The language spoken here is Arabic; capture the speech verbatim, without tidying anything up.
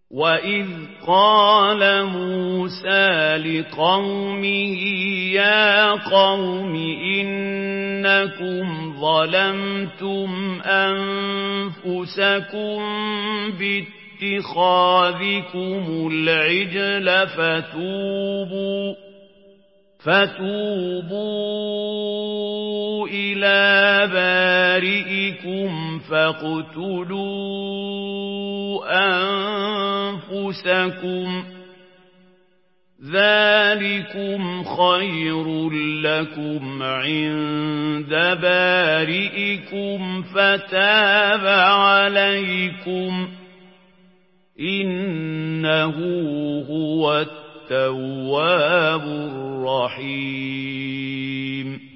وَإِذْ قَالَ مُوسَىٰ لِقَوْمِهِ يَا قَوْمِ إِنَّكُمْ ظَلَمْتُمْ أَنفُسَكُم بِاتِّخَاذِكُمُ الْعِجْلَ فَتُوبُوا فَتُوبُوا إِلَىٰ بَارِئِكُمْ فَاقْتُلُوا أَنفُسَكُمْ ذَٰلِكُمْ خَيْرٌ لَّكُمْ عِندَ بَارِئِكُمْ فَتَابَ عَلَيْكُمْ ۚ إِنَّهُ هُوَ التَّوَّابُ الرَّحِيمُ